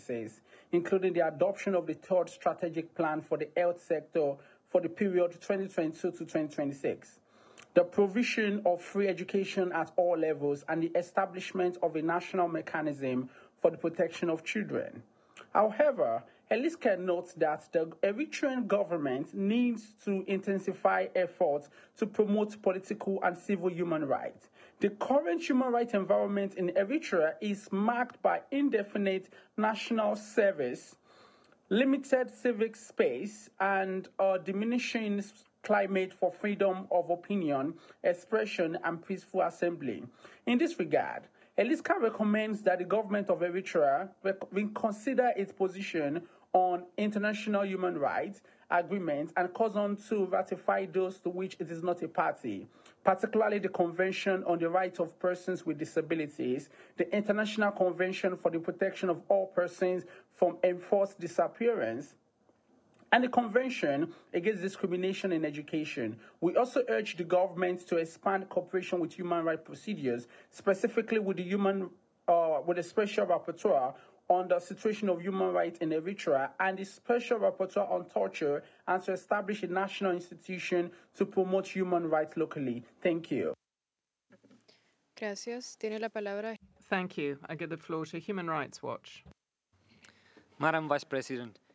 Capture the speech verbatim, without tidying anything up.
policies, including the adoption of the third strategic plan for the health sector for the period twenty twenty-two to twenty twenty-six, the provision of free education at all levels, and the establishment of a national mechanism for the protection of children. However, Eliska notes that the Eritrean government needs to intensify efforts to promote political and civil human rights. The current human rights environment in Eritrea is marked by indefinite national service, limited civic space, and a diminishing climate for freedom of opinion, expression, and peaceful assembly. In this regard, Eliska recommends that the government of Eritrea reconsider its position on international human rights agreements and calls on to ratify those to which it is not a party, particularly the Convention on the Rights of Persons with Disabilities, the International Convention for the Protection of All Persons from Enforced Disappearance, and the Convention Against Discrimination in Education. We also urge the government to expand cooperation with human rights procedures, specifically with the human, uh, with the Special Rapporteur on the situation of human rights in Eritrea and the Special Rapporteur on torture, and to establish a national institution to promote human rights locally. Thank you. Gracias. Tiene la palabra. Thank you. I give the floor to Human Rights Watch. Madam Vice President,